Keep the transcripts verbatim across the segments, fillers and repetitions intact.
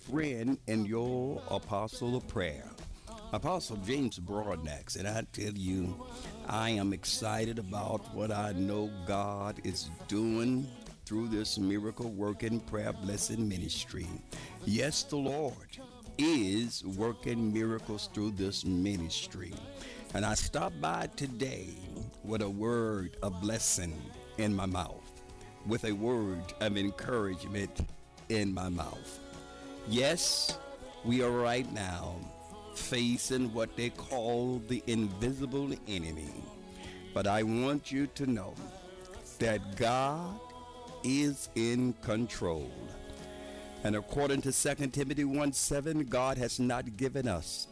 friend and your apostle of prayer, Apostle James Broadnax. And I tell you, I am excited about what I know God is doing through this miracle working prayer blessing ministry. Yes, the Lord is working miracles through this ministry. And I stopped by today with a word of blessing in my mouth, with a word of encouragement in my mouth. Yes, we are right now facing what they call the invisible enemy. But I want you to know that God is in control. And according to Second Timothy one seven, God has not given us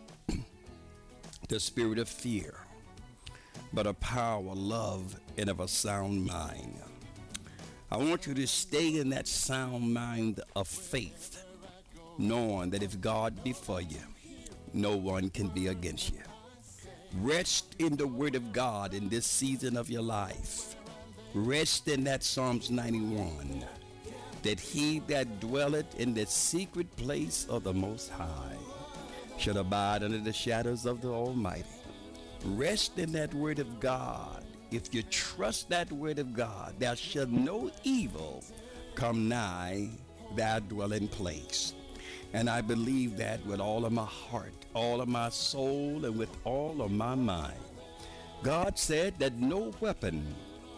the spirit of fear, but of power, love, and of a sound mind. I want you to stay in that sound mind of faith, knowing that if God be for you, no one can be against you. Rest in the word of God in this season of your life. Rest in that Psalms ninety-one, that he that dwelleth in the secret place of the Most High shall abide under the shadows of the Almighty. Rest in that word of God. If you trust that word of God, there shall no evil come nigh thy dwelling place. And I believe that with all of my heart, all of my soul, and with all of my mind. God said that no weapon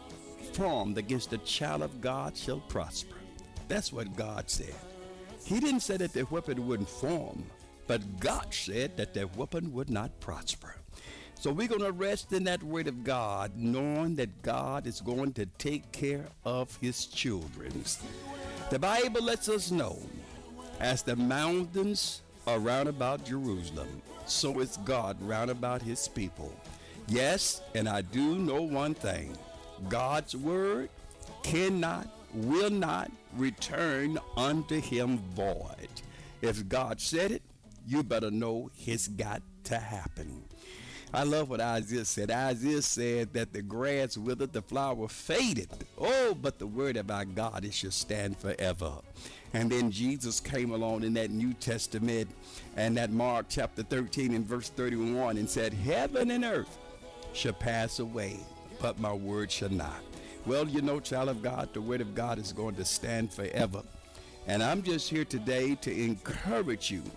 formed against the child of God shall prosper. That's what God said. He didn't say that the weapon wouldn't form, but God said that the weapon would not prosper. So we're going to rest in that word of God, knowing that God is going to take care of his children. The Bible lets us know, as the mountains are round about Jerusalem, so is God round about his people. Yes, and I do know one thing. God's word cannot, will not return unto him void. If God said it, you better know it's got to happen. I love what Isaiah said. Isaiah said that the grass withered, the flower faded. Oh, but the word of our God, it shall stand forever. And then Jesus came along in that New Testament and that Mark chapter thirteen and verse thirty-one and said, heaven and earth shall pass away, but my word shall not. Well, you know, child of God, the word of God is going to stand forever. And I'm just here today to encourage you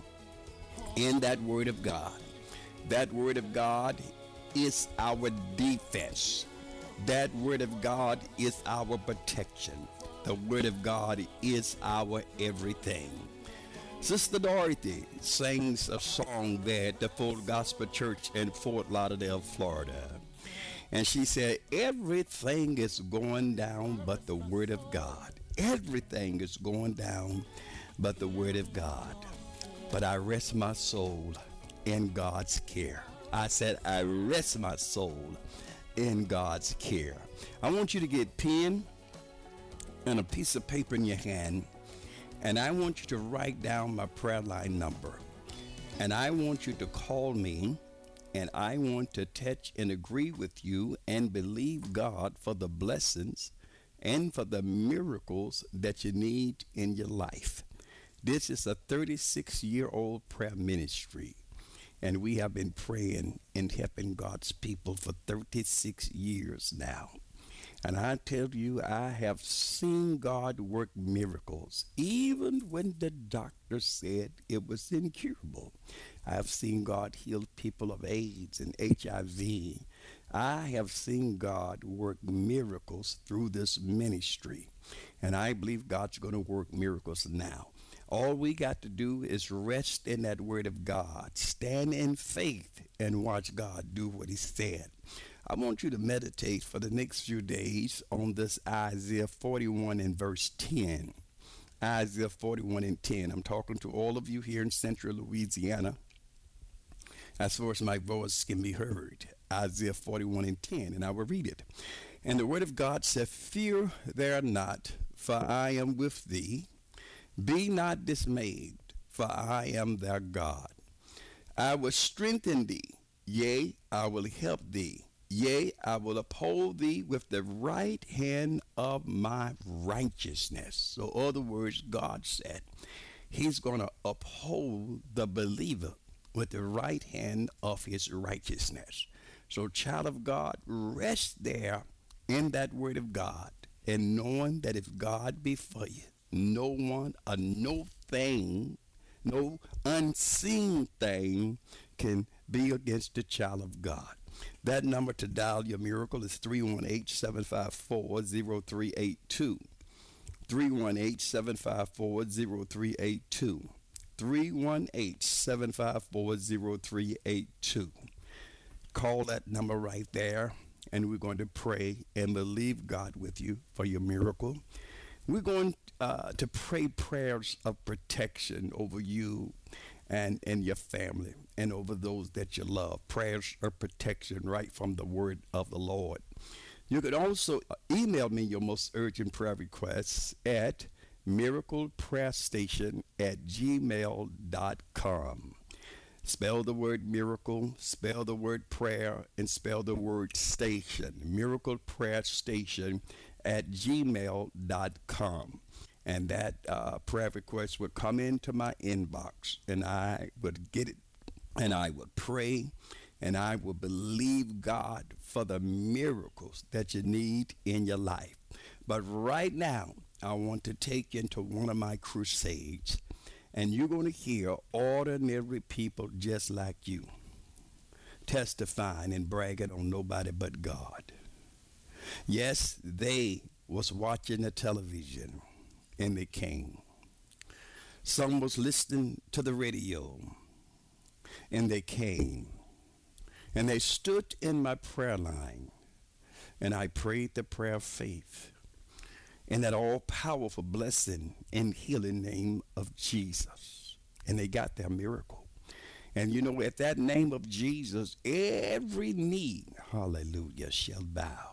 in that word of God. That word of God is our defense. That word of God is our protection. The word of God is our everything. Sister Dorothy sings a song there at the Full Gospel Church in Fort Lauderdale, Florida. And she said, everything is going down but the word of God. Everything is going down but the word of God. But I rest my soul in God's care. I said, I rest my soul in God's care. I want you to get pen and a piece of paper in your hand, and I want you to write down my prayer line number. And I want you to call me, and I want to touch and agree with you and believe God for the blessings and for the miracles that you need in your life. This is a thirty-six year old prayer ministry, and we have been praying and helping God's people for thirty-six years now. And I tell you, I have seen God work miracles, even when the doctor said it was incurable. I have seen God heal people of AIDS and H I V. I have seen God work miracles through this ministry, and I believe God's going to work miracles now. All we got to do is rest in that word of God, stand in faith, and watch God do what he said. I want you to meditate for the next few days on this Isaiah forty-one and verse ten. Isaiah forty-one and ten. I'm talking to all of you here in central Louisiana, as far as my voice can be heard. Isaiah forty-one and ten, and I will read it. And the word of God said, fear there not, for I am with thee. Be not dismayed, for I am thy God. I will strengthen thee, yea, I will help thee. Yea, I will uphold thee with the right hand of my righteousness. So, other words, God said, He's going to uphold the believer with the right hand of his righteousness. So, child of God, rest there in that word of God and knowing that if God be for you, no one or no thing, no unseen thing can be against the child of God. That number to dial your miracle is three one eight, seven five four, zero three eight two. three one eight, seven five four, zero three eight two. three one eight, seven five four, zero three eight two. Call that number right there, and we're going to pray and believe God with you for your miracle. We're going uh, to pray prayers of protection over you and, and your family and over those that you love. Prayers of protection right from the word of the Lord. You could also email me your most urgent prayer requests at miracleprayerstation at gmail dot com. Spell the word miracle, spell the word prayer, and spell the word station. Miracle Prayer Station at gmail dot com. And that uh, prayer request would come into my inbox, and I would get it, and I would pray, and I will believe God for the miracles that you need in your life. But right now, I want to take you into one of my crusades, and you're going to hear ordinary people just like you testifying and bragging on nobody but God. Yes, they was watching the television and they came. Some was listening to the radio and they came. And they stood in my prayer line, and I prayed the prayer of faith in that all-powerful blessing and healing name of Jesus. And they got their miracle. And you know, at that name of Jesus, every knee, hallelujah, shall bow.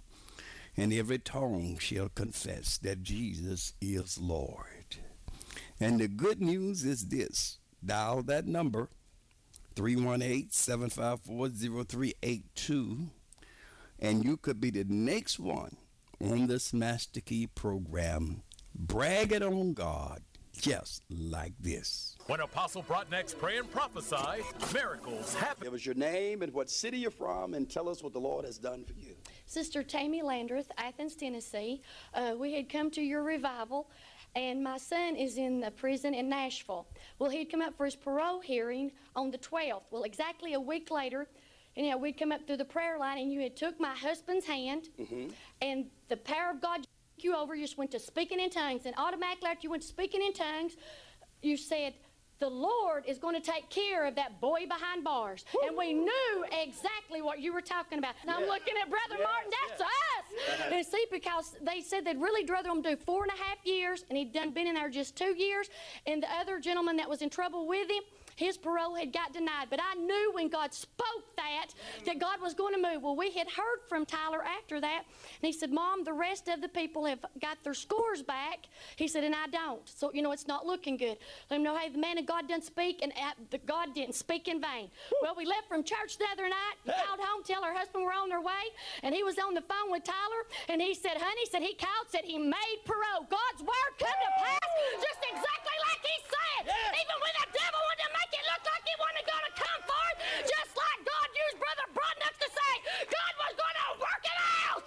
And every tongue shall confess that Jesus is Lord. And the good news is this. Dial that number, three one eight, seven five four, zero three eight two, and you could be the next one on this Master Key program, bragging on God just like this. When Apostle Broadnax pray and prophesy, miracles happen. Give us your name and what city you're from, and tell us what the Lord has done for you. Sister Tammy Landreth, Athens, Tennessee. Uh, we had come to your revival, and my son is in the prison in Nashville. Well, he'd come up for his parole hearing on the twelfth. Well, exactly a week later, you know, we'd come up through the prayer line, and you had took my husband's hand, mm-hmm. and the power of God took you over. You just went to speaking in tongues, and automatically after you went to speaking in tongues, you said, the Lord is going to take care of that boy behind bars. Woo! And we knew exactly what you were talking about. And yes. I'm looking at Brother yes, Martin, that's yes. us. Yes. And see, because they said they'd really rather him do four and a half years, and he'd done been in there just two years. And the other gentleman that was in trouble with him, his parole had got denied. But I knew when God spoke that, that God was going to move. Well, we had heard from Tyler after that, and he said, Mom, the rest of the people have got their scores back. He said, and I don't. So, you know, it's not looking good. Let him know, hey, the man of God didn't speak, and the God didn't speak in vain. Well, we left from church the other night, and called home, tell her husband we're on their way, and he was on the phone with Tyler, and he said, honey, said he called, said he made parole. God's word come to pass just exactly like he said. Yeah. Even when the devil wanted to make it look like he wasn't going to come forth, just like God used Brother Broadnax to say, God was going to work it out.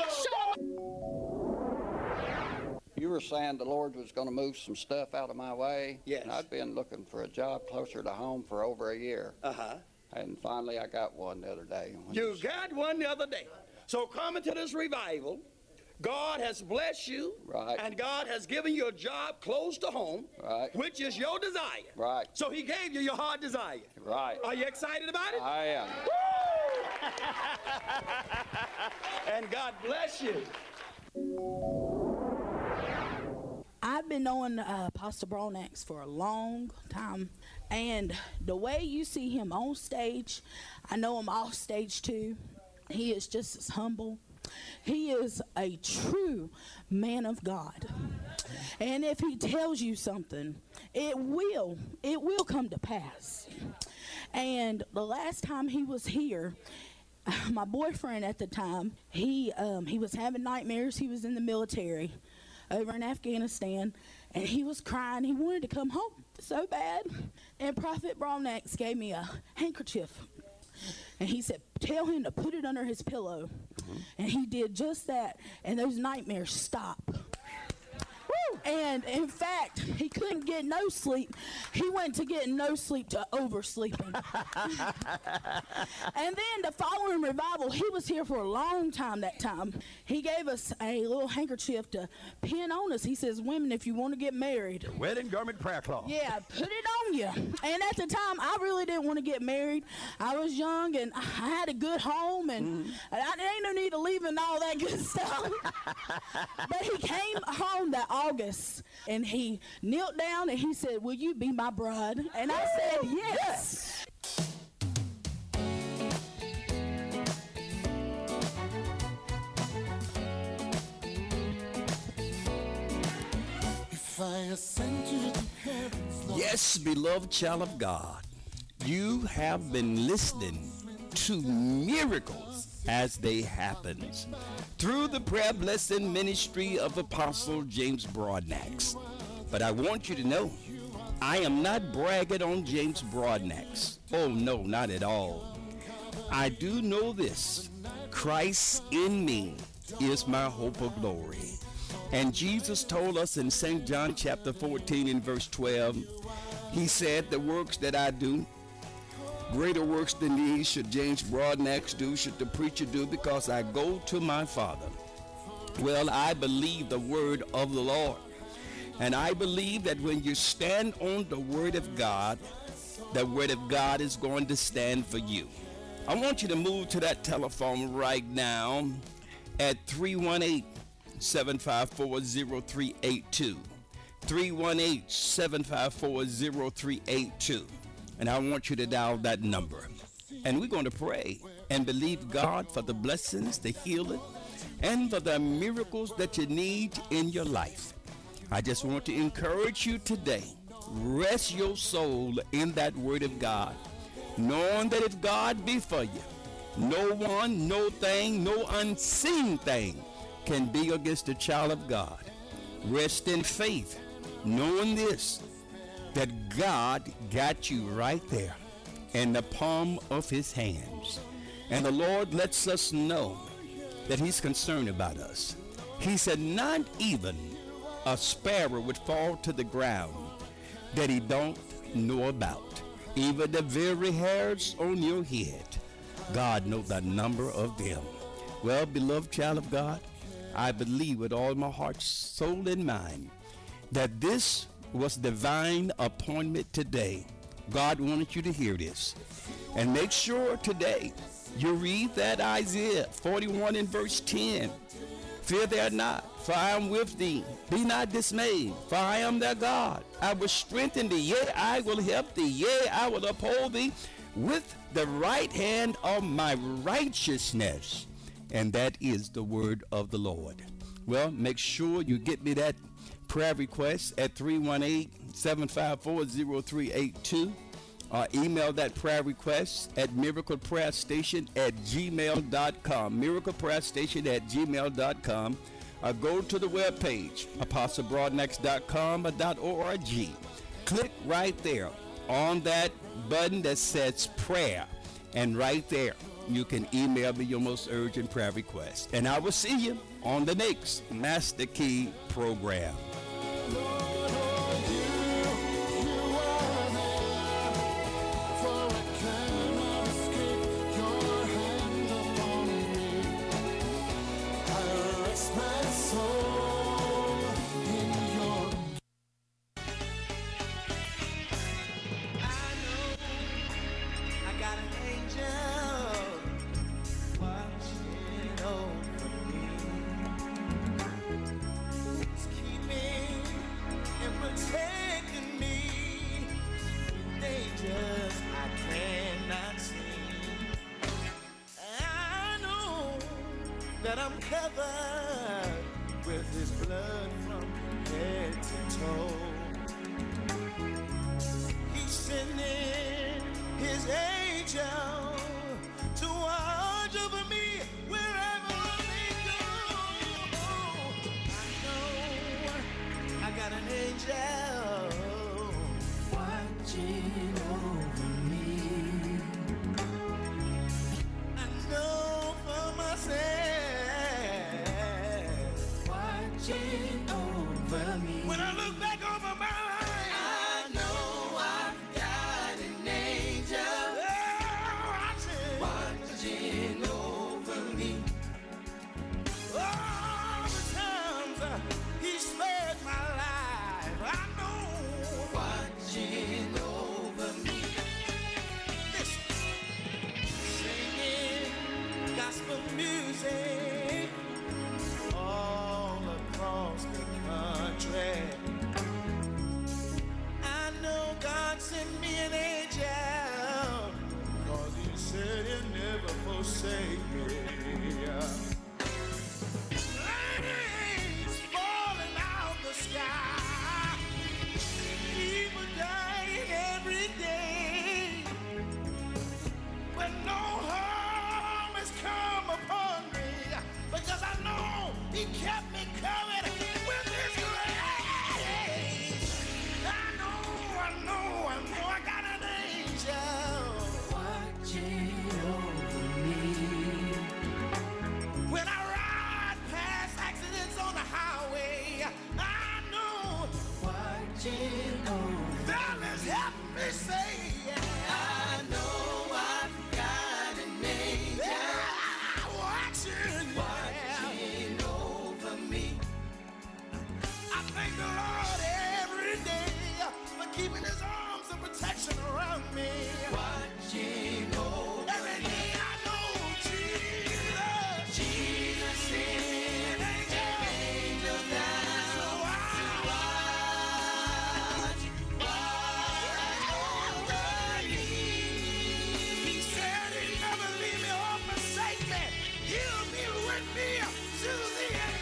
You were saying the Lord was going to move some stuff out of my way. Yes. And I'd been looking for a job closer to home for over a year. Uh-huh. And finally I got one the other day. You got one the other day. So coming to this revival, God has blessed you, right, and God has given you a job close to home, right, which is your desire. Right. So he gave you your heart desire. Right. Are you excited about it? I am. And God bless you. I've been knowing uh, Pastor Broadnax for a long time, and the way you see him on stage, I know him off stage too. He is just as humble. He is a true man of God. And if he tells you something, it will, it will come to pass. And the last time he was here, my boyfriend at the time, he um, he was having nightmares. He was in the military. over in Afghanistan, and he was crying. He wanted to come home so bad. And Prophet Bronex gave me a handkerchief. And he said, tell him to put it under his pillow. Mm-hmm. And he did just that, and those nightmares stopped. And in fact, he couldn't get no sleep. He went to getting no sleep to oversleeping. And then the following revival, he was here for a long time that time. He gave us a little handkerchief to pin on us. He says, women, if you want to get married. Wedding garment prayer cloth. Yeah, put it on you. And at the time, I really didn't want to get married. I was young, and I had a good home, and mm. I ain't no need to leave and all that good stuff. But he came home that August. And he knelt down and he said, will you be my bride? And I said, yes. If I ascend to the heavens, Lord. Yes, beloved child of God, you have been listening to miracles as they happen through the prayer blessing ministry of Apostle James Broadnax. But I want you to know, I am not bragging on James Broadnax. Oh no, not at all. I do know this: Christ in me is my hope of glory. And Jesus told us in Saint John chapter fourteen and verse twelve, he said, the works that I do, greater works than these should James Broadnax do, should the preacher do, because I go to my Father. Well, I believe the word of the Lord. And I believe that when you stand on the word of God, the word of God is going to stand for you. I want you to move to that telephone right now at three one eight, seven five four, zero three eight two. three one eight, seven five four, zero three eight two. And I want you to dial that number. And we're going to pray and believe God for the blessings, the healing, and for the miracles that you need in your life. I just want to encourage you today. Rest your soul in that word of God, knowing that if God be for you, no one, no thing, no unseen thing can be against the child of God. Rest in faith, knowing this, that God got you right there in the palm of his hands. And the Lord lets us know that he's concerned about us. He said, not even a sparrow would fall to the ground that he don't know about. Even the very hairs on your head, God knows the number of them. Well, beloved child of God, I believe with all my heart, soul, and mind that this was divine appointment today. God wanted you to hear this. And make sure today you read that Isaiah forty-one and verse ten. Fear thou not, for I am with thee. Be not dismayed, for I am thy God. I will strengthen thee, yea, I will help thee, yea, I will uphold thee with the right hand of my righteousness. And that is the word of the Lord. Well, make sure you get me that prayer request at three one eight, seven five four, zero three eight two. Or email that prayer request at miracle prayer station at gmail dot com. miracle prayer station at gmail dot com. Or go to the webpage, apostle broadnax dot com or .org. Click right there on that button that says prayer. And right there, you can email me your most urgent prayer request. And I will see you on the next Master Key program. That I'm covered with his blood from head to toe. He's sending his angel to watch over me wherever I may go. I know angel watching over me. I know for myself, watching over me. When I look back over my life, I know I've got an angel watching, watching over me. All the times uh, he spared my life, I know watching over me. Listen, singing gospel music all across the country. I know God sent me an angel, 'cause he said he'll never forsake me. Rain's falling out the sky, people dying every day, but no harm has come upon me, because I know he kept me covered with his grace. I know, I know, I know I got an angel watching over me. When I ride past accidents on the highway, I know watching over. Fellas, help me say, yeah. I know I've got an angel watching, watching over me. I thank the Lord every day for keeping his arms of protection around me. Watching over every day I know Jesus, Jesus is an angel down. So I watch, watch over me. He said he'd never leave me or forsake me. He'll be with me to the end.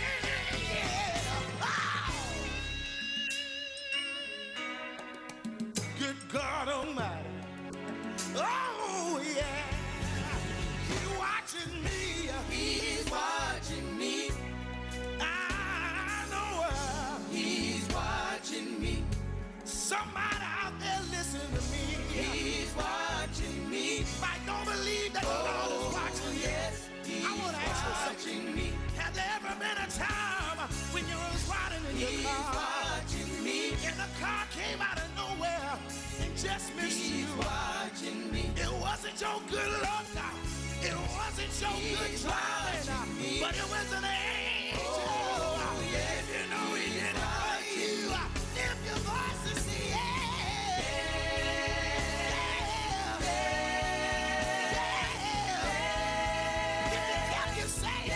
Good God Almighty. Oh, yeah. He's watching me. He's watching me. I know uh, he's watching me. Somebody out there listen to me. He's watching me. If I don't believe that the Lord is watching yes, I want to ask you something. Me. Has there ever been a time when you was riding in your car? He's watching me. And the car came out of nowhere and just missed He's you. Watching me. It wasn't your good luck. It wasn't your He's good driving. But it was an angel. Oh, yeah. If you know he didn't hurt you, lift your voice and say, yeah. Yeah. Yeah. If you kept you safe.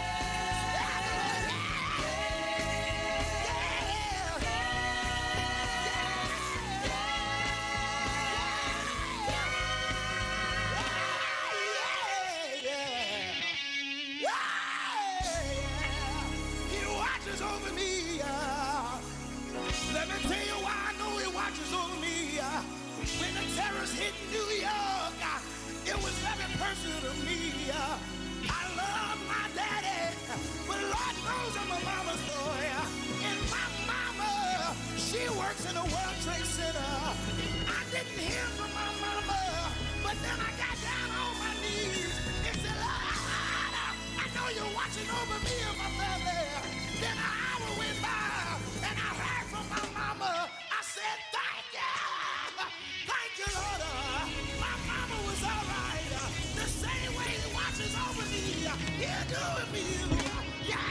Over me, uh, let me tell you why I know he watches over me. Uh, when the terrorists hit New York, uh, it was very personal to me. Uh, I love my daddy, but Lord knows I'm a mama's boy. Uh, and my mama, she works in the World Trade Center. I didn't hear from my mama, but then I got down on my knees and said, Lord, I know you're watching over me and my family. Then an hour went by, and I heard from my mama. I said, thank you. Thank you, Lord. My mama was all right. The same way he watches over me, he'll do it for you. Yeah.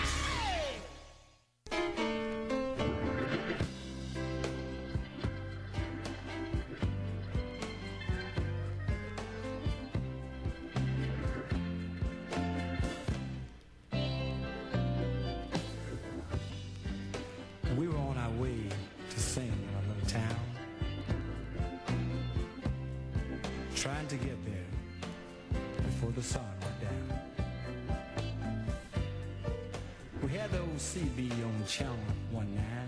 We were on our way to sing in a little town, trying to get there before the sun went down. We had the old C B on channel one nine,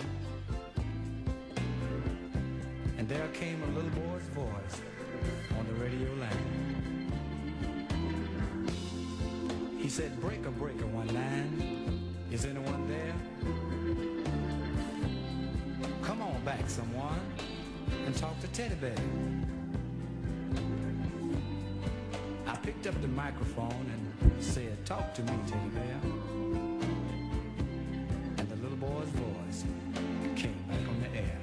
and there came a little boy's voice on the radio line. He said, breaker, breaker, one nine, is anyone there? someone and talk to Teddy Bear. I picked up the microphone and said, "Talk to me, Teddy Bear." And the little boy's voice came back on the air.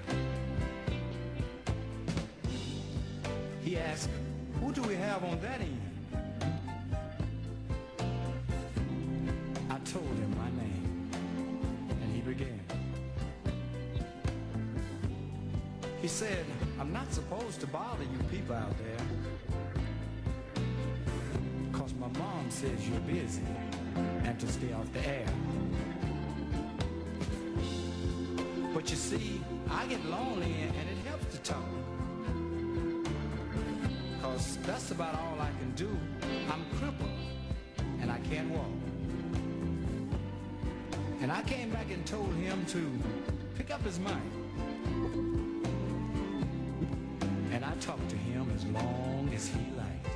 He asked, "Who do we have on that end?" I told him my name, and he began. He said, "I'm not supposed to bother you people out there, 'cause my mom says you're busy and to stay off the air. But you see, I get lonely and it helps to talk, 'cause that's about all I can do. I'm crippled and I can't walk." And I came back and told him to pick up his mic. And I talked to him as long as he liked.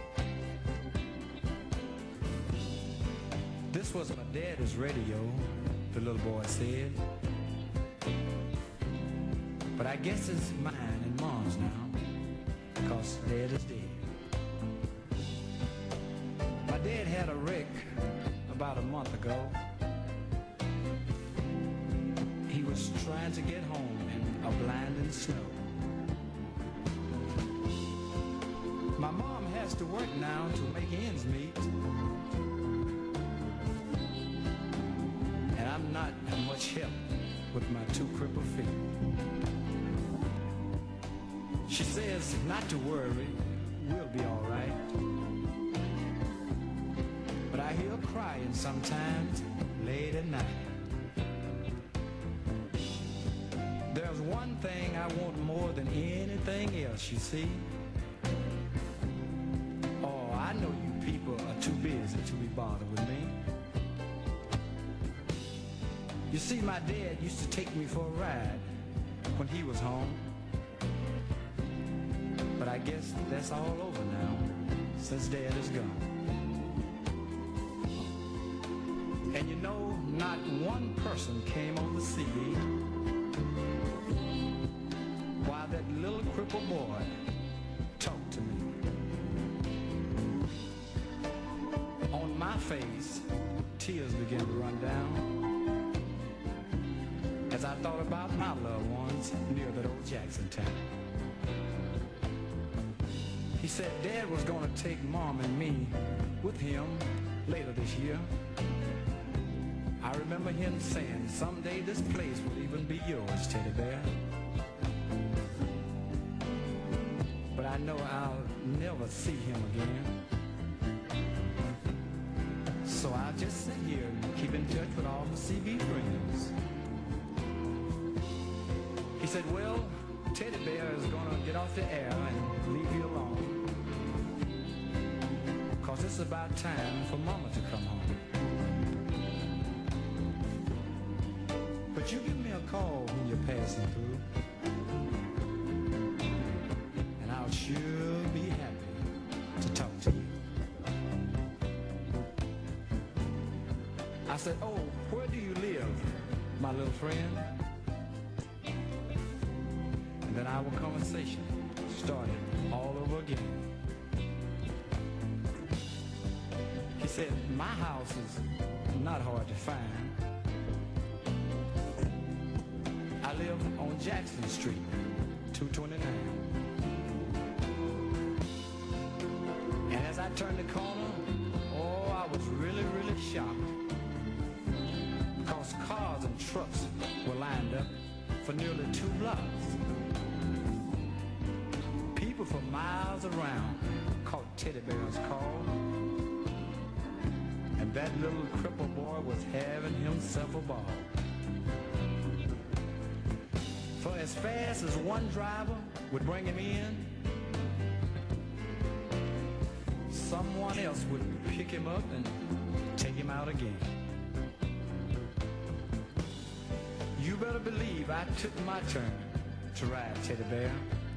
This was my daddy's radio, the little boy said. But I guess it's mine and mom's now, 'cause dad is dead. My dad had a wreck about a month ago. He was trying to get home in a blinding snow. My mom has to work now to make ends meet, and I'm not much help with my two crippled feet. She says not to worry, we'll be all right. But I hear her crying sometimes late at night. There's one thing I want more than anything else, you see. Oh, I know you people are too busy to be bothered with me. You see, my dad used to take me for a ride when he was home. But I guess that's all over now, since Dad is gone. And you know, not one person came on the scene while that little crippled boy talked to me. On my face, tears began to run down as I thought about my loved ones near that old Jackson town. He said Dad was going to take Mom and me with him later this year. I remember him saying, "Someday this place will even be yours, Teddy Bear." But I know I'll never see him again. So I'll just sit here and keep in touch with all my C B friends. He said, "Well, Teddy Bear is going to get off the air and leave you alone, 'cause it's about time for Mama to come home. But you give me a call when you're passing through, and I'll sure be happy to talk to you." I said, "Oh, where do you live, my little friend?" And then our conversation started all over again. He said, "My house is not hard to find. I live on Jackson Street, two twenty-nine. And as I turned the corner, oh, I was really, really shocked, because cars and trucks were lined up for nearly two blocks. People for miles around caught Teddy Bear's call, and that little crippled boy was having himself a ball. For as fast as one driver would bring him in, someone else would pick him up and take him out again. You better believe I took my turn to ride Teddy Bear.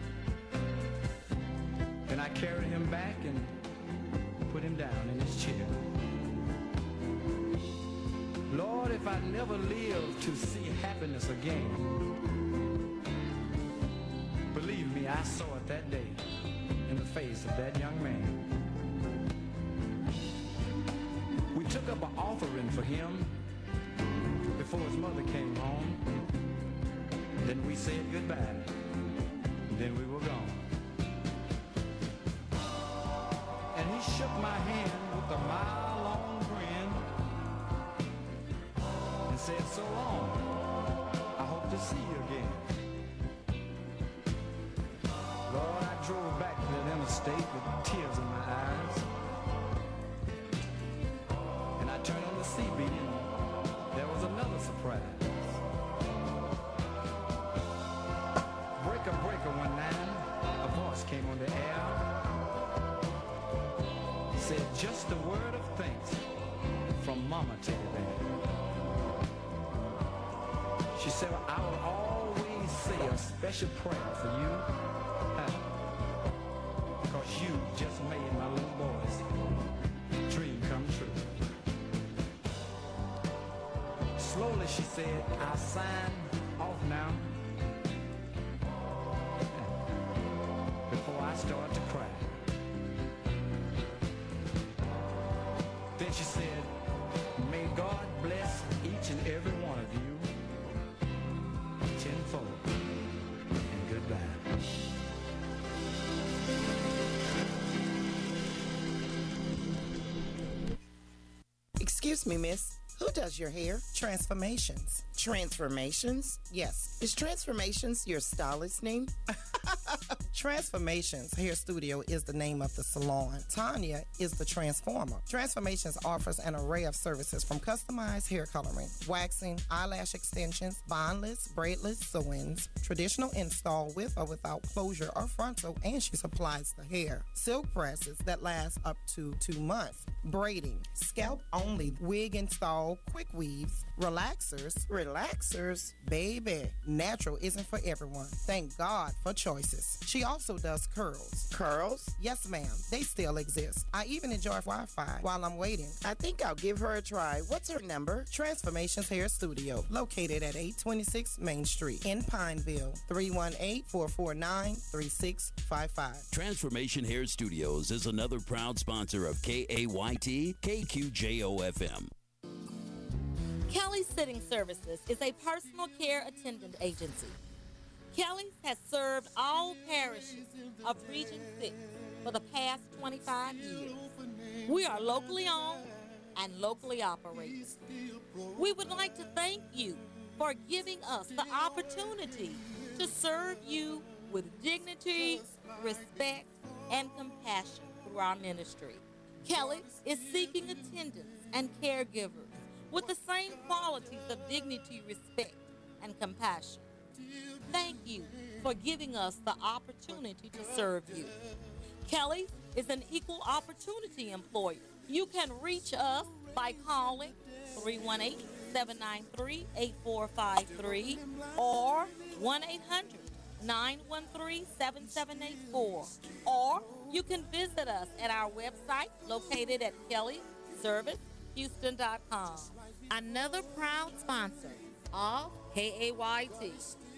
Then I carried him back and put him down in his chair. Lord, if I never live to see happiness again, me, I saw it that day in the face of that young man. We took up an offering for him before his mother came home. Then we said goodbye. Then we were gone. And he shook my hand with a mile-long grin and said, so long. I hope to see you again. Lord, I drove back to that interstate with tears in my eyes. And I turned on the C B and there was another surprise. Breaker, breaker, one night, a voice came on the air. Said just a word of thanks from Mama Teddy Bear. She said, I will always say a special prayer for you. Because you just made my little boy's dream come true. Slowly she said, I'll sign off now. Before I start to cry. Then she said, may God bless each and every one of you tenfold. And goodbye. Excuse me, miss. Who does your hair? Transformations. Transformations? Yes. Is Transformations your stylist name? Transformations Hair Studio is the name of the salon. Tanya is the transformer. Transformations offers an array of services from customized hair coloring, waxing, eyelash extensions, bondless, braidless sew-ins, traditional install with or without closure or frontal, and she supplies the hair. Silk presses that last up to two months. Braiding, scalp only, wig install, quick weaves, relaxers. Relaxers? Baby, natural isn't for everyone. Thank God for choices. She also does curls. Curls? Yes, ma'am. They still exist. I even enjoy Wi-Fi while I'm waiting. I think I'll give her a try. What's her number? Transformations Hair Studio, located at eight twenty-six Main Street in Pineville. three one eight, four four nine, three six five five. Transformation Hair Studios is another proud sponsor of K A Y T, K Q J O F M. Kelly's Sitting Services is a personal care attendant agency. Kelly's has served all parishes of Region six for the past twenty-five years. We are locally owned and locally operated. We would like to thank you for giving us the opportunity to serve you with dignity, respect, and compassion through our ministry. Kelly's is seeking attendants and caregivers with the same qualities of dignity, respect, and compassion. Thank you for giving us the opportunity to serve you. Kelly's is an equal opportunity employer. You can reach us by calling three one eight, seven nine three, eight four five three or one eight hundred, nine one three, seven seven eight four. Or you can visit us at our website located at kelly service houston dot com. Another proud sponsor of K A Y T.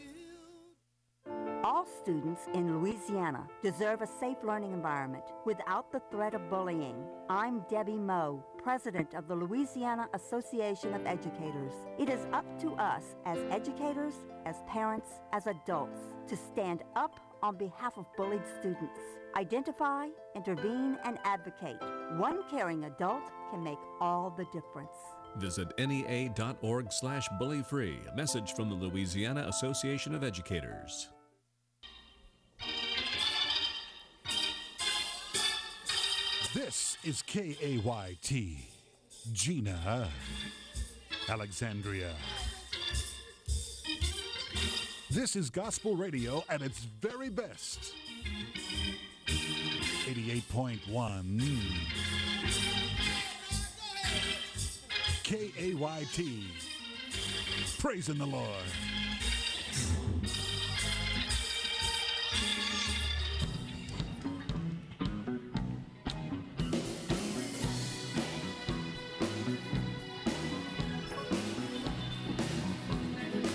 All students in Louisiana deserve a safe learning environment without the threat of bullying. I'm Debbie Moe, president of the Louisiana Association of Educators. It is up to us as educators, as parents, as adults to stand up on behalf of bullied students. Identify, intervene, and advocate. One caring adult can make all the difference. Visit N E A dot org slash bully free. A message from the Louisiana Association of Educators. This is K A Y T, Gina, Alexandria. This is gospel radio at its very best. eighty-eight point one K A Y T, praising the Lord.